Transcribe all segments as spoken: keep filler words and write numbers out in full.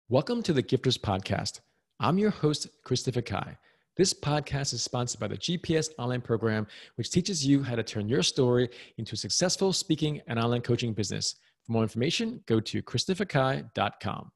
Welcome to the Gifters Podcast. I'm your host, Christopher Kai. This podcast is sponsored by the G P S Online Program, which teaches you how to turn your story into a successful speaking and online coaching business. For more information, go to christopher kai dot com.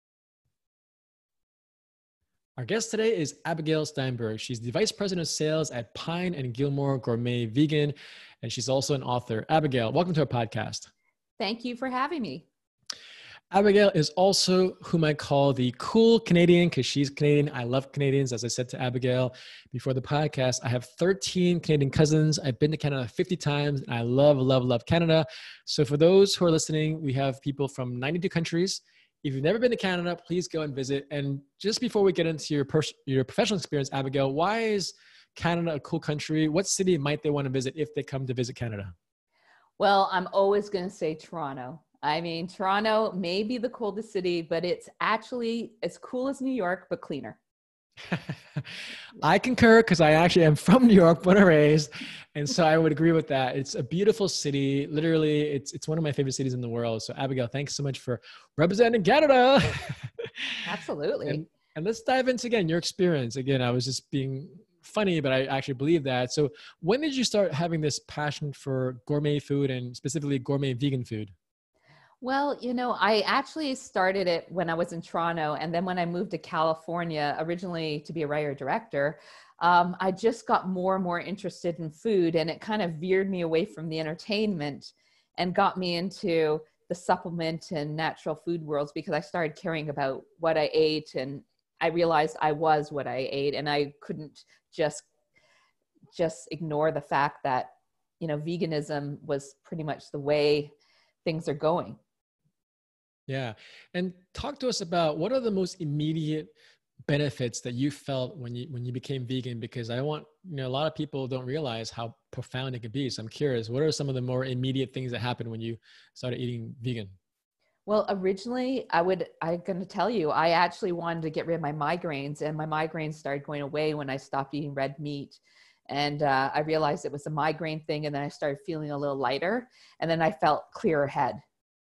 Our guest today is Abigail Steinberg. She's the Vice President of Sales at Pine and Gilmore Gourmet Vegan, and she's also an author. Abigail, welcome to our podcast. Thank you for having me. Abigail is also whom I call the cool Canadian because she's Canadian. I love Canadians. As I said to Abigail before the podcast, I have thirteen Canadian cousins. I've been to Canada fifty times, and I love, love, love Canada. So for those who are listening, we have people from ninety-two countries. If you've never been to Canada, please go and visit. And just before we get into your, pers- your professional experience, Abigail, why is Canada a cool country? What city might they want to visit if they come to visit Canada? Well, I'm always going to say Toronto. I mean, Toronto may be the coldest city, but it's actually as cool as New York, but cleaner. I concur because I actually am from New York, born and raised. And so I would agree with that. It's a beautiful city. Literally, it's it's one of my favorite cities in the world. So Abigail, thanks so much for representing Canada. Absolutely. and, and let's dive into, again, your experience. Again, I was just being funny, but I actually believe that. So when did you start having this passion for gourmet food and specifically gourmet vegan food? Well, you know, I actually started it when I was in Toronto. And then when I moved to California, originally to be a writer director, um, I just got more and more interested in food. And it kind of veered me away from the entertainment and got me into the supplement and natural food worlds because I started caring about what I ate. And I realized I was what I ate. And I couldn't just, just ignore the fact that, you know, veganism was pretty much the way things are going. Yeah. And talk to us about what are the most immediate benefits that you felt when you when you became vegan? Because I want, you know, a lot of people don't realize how profound it could be. So I'm curious, what are some of the more immediate things that happened when you started eating vegan? Well, originally I would, I'm going to tell you, I actually wanted to get rid of my migraines, and my migraines started going away when I stopped eating red meat. And uh, I realized it was a migraine thing. And then I started feeling a little lighter, and then I felt clearer head.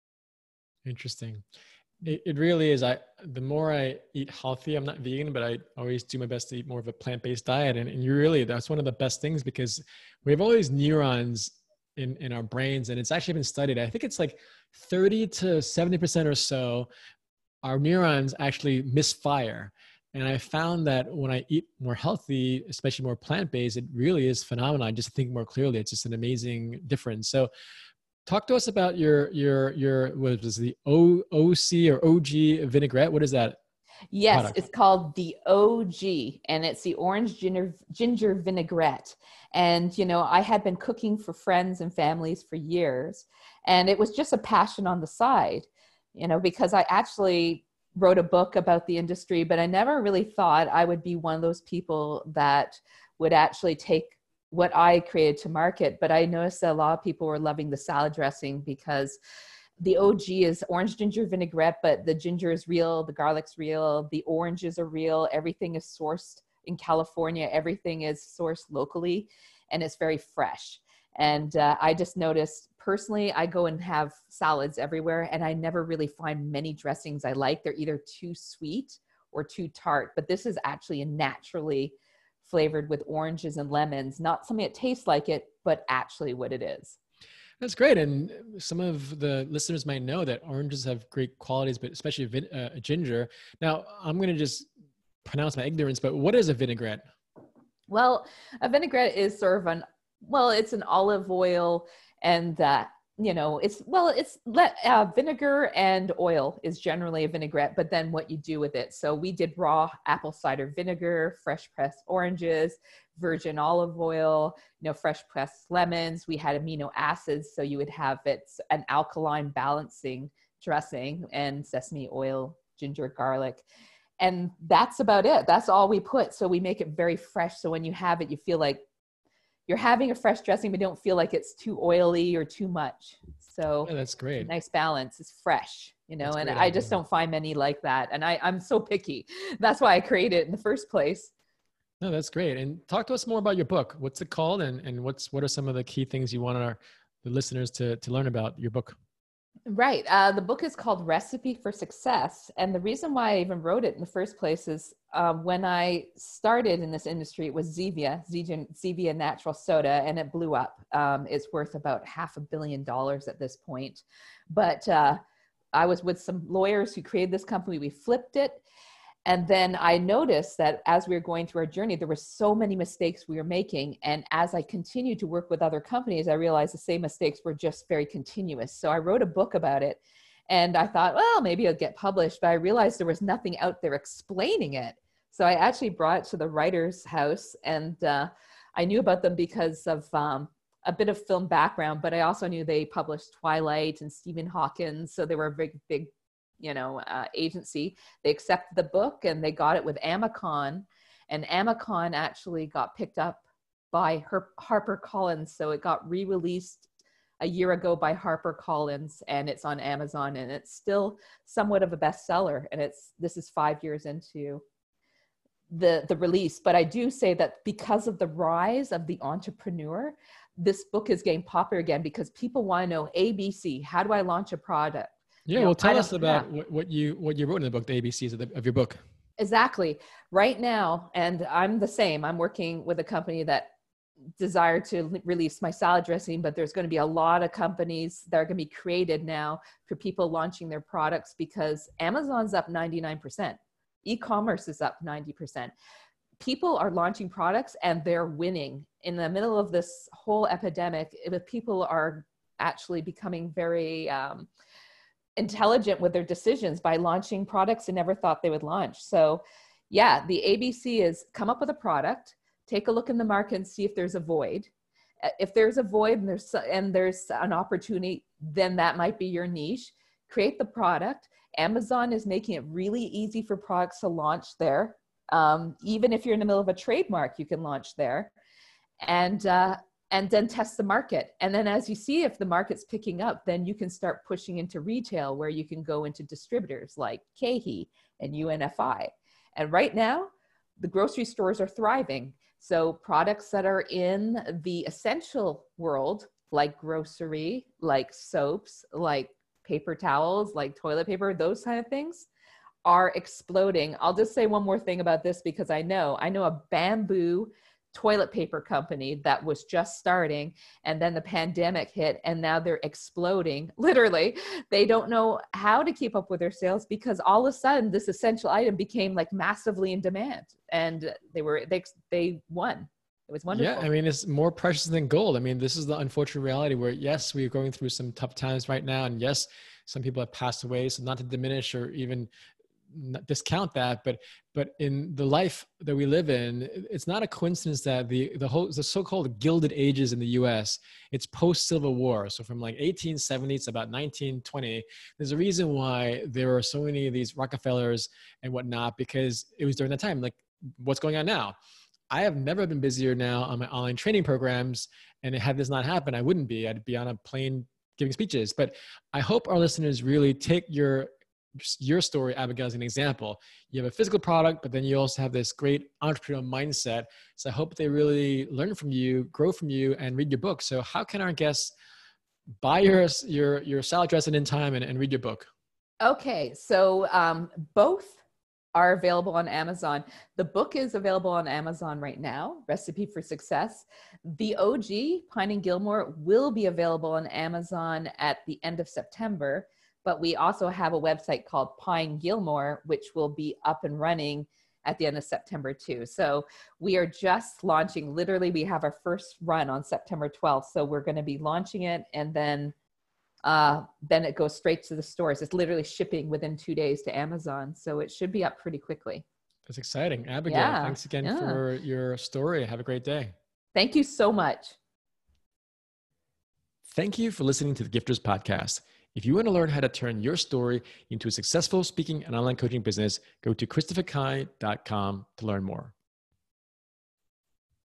Interesting. It, it really is. I, the more I eat healthy, I'm not vegan, but I always do my best to eat more of a plant-based diet. And, and you really, that's one of the best things because we have all these neurons in, in our brains, and it's actually been studied. I think it's like thirty to seventy percent or so, our neurons actually misfire. And I found that when I eat more healthy, especially more plant-based, it really is phenomenal. I just think more clearly. It's just an amazing difference. So talk to us about your, your, your, what was the O, OC or O G vinaigrette? What is that? Yes, product? it's called the O G, and it's the orange ginger, ginger vinaigrette. And, you know, I had been cooking for friends and families for years, and it was just a passion on the side, you know, because I actually wrote a book about the industry, but I never really thought I would be one of those people that would actually take what I created to market. But I noticed that a lot of people were loving the salad dressing because the O G is orange ginger vinaigrette, but the ginger is real, the garlic's real, the oranges are real, everything is sourced in California, everything is sourced locally, and it's very fresh. And uh, I just noticed personally, I go and have salads everywhere, and I never really find many dressings I like. They're either too sweet or too tart, but this is actually a naturally flavored with oranges and lemons, not something that tastes like it, but actually what it is. That's great. And some of the listeners might know that oranges have great qualities, but especially vin- uh, ginger. Now, I'm going to just pronounce my ignorance, but what is a vinaigrette? Well, a vinaigrette is sort of an, well, it's an olive oil and, uh, you know, it's, well, it's let, uh, vinegar and oil is generally a vinaigrette, but then what you do with it. So we did raw apple cider vinegar, fresh pressed oranges, virgin olive oil, you know, fresh pressed lemons. We had amino acids. So you would have it an alkaline balancing dressing and sesame oil, ginger, garlic. And that's about it. That's all we put. So we make it very fresh. So when you have it, you feel like you're having a fresh dressing, but don't feel like it's too oily or too much. So Yeah, that's great. Nice balance. It's fresh, you know, That's and great I just idea. don't find many like that. And I, I'm so picky. That's why I created it in the first place. No, that's great. And talk to us more about your book. What's it called? And, and what's, what are some of the key things you want our, the listeners to, to learn about your book? Right. Uh, the book is called Recipe for Success. And the reason why I even wrote it in the first place is um, when I started in this industry, it was Zevia, Zevia, Zevia Natural Soda, and it blew up. Um, it's worth about half a billion dollars at this point. But uh, I was with some lawyers who created this company. We flipped it. And then I noticed that as we were going through our journey, there were so many mistakes we were making. And as I continued to work with other companies, I realized the same mistakes were just very continuous. So I wrote a book about it. And I thought, well, maybe it'll get published. But I realized there was nothing out there explaining it. So I actually brought it to the writer's house. And uh, I knew about them because of um, a bit of film background. But I also knew they published Twilight and Stephen Hawking. So they were a big, big you know, uh, agency. They accepted the book and they got it with Amicon, and Amicon actually got picked up by Her- HarperCollins. So it got re-released a year ago by HarperCollins, and it's on Amazon, and it's still somewhat of a bestseller. And it's, this is five years into the, the release. But I do say that because of the rise of the entrepreneur, this book is getting popular again because people want to know A B C, how do I launch a product? Yeah, You know, well, tell I us don't- about yeah. what, what you what you wrote in the book, the A B Cs of, the, of your book. Exactly. Right now, and I'm the same, I'm working with a company that desire to l- release my salad dressing, but there's going to be a lot of companies that are going to be created now for people launching their products because Amazon's up ninety-nine percent. E-commerce is up ninety percent. People are launching products and they're winning. In the middle of this whole epidemic, if people are actually becoming very um, intelligent with their decisions by launching products they never thought they would launch. So yeah, the A B C is come up with a product, take a look in the market and see if there's a void. Uh, If there's a void and there's, and there's an opportunity, then that might be your niche. Create the product. Amazon is making it really easy for products to launch there. Um, even if you're in the middle of a trademark, you can launch there. And uh, and then test the market. And then as you see if the market's picking up, then you can start pushing into retail where you can go into distributors like KeHE and U N F I. And right now, the grocery stores are thriving. So products that are in the essential world, like grocery, like soaps, like paper towels, like toilet paper, those kind of things are exploding. I'll just say one more thing about this because I know, I know a bamboo toilet paper company that was just starting, and then the pandemic hit and now they're exploding. Literally, they don't know how to keep up with their sales because all of a sudden this essential item became like massively in demand, and they were they they won. It was Yeah, wonderful. I mean, it's more precious than gold. I mean, this is the unfortunate reality where, yes, we're going through some tough times right now. And yes, some people have passed away. So not to diminish or even not discount that, but but in the life that we live in, it's not a coincidence that the the whole the so-called Gilded Ages in the U S, it's post-Civil War. So from like eighteen seventy to about nineteen twenty, there's a reason why there are so many of these Rockefellers and whatnot, because it was during that time. Like what's going on now? I have never been busier now on my online training programs. And had this not happened, I wouldn't be. I'd be on a plane giving speeches. But I hope our listeners really take your your story, Abigail, as an example. You have a physical product, but then you also have this great entrepreneurial mindset. So I hope they really learn from you, grow from you, and read your book. So how can our guests buy your your your salad dressing in time and, and read your book? Okay, so um, both are available on Amazon. The book is available on Amazon right now, Recipe for Success. The O G, Pine and Gilmore, will be available on Amazon at the end of September, but we also have a website called Pine Gilmore, which will be up and running at the end of September too. So we are just launching, literally we have our first run on September twelfth. So we're gonna be launching it, and then uh, then it goes straight to the stores. It's literally shipping within two days to Amazon. So it should be up pretty quickly. That's exciting. Abigail, Yeah. thanks again Yeah. for your story. Have a great day. Thank you so much. Thank you for listening to the Gifters Podcast. If you want to learn how to turn your story into a successful speaking and online coaching business, go to christopher kai dot com to learn more.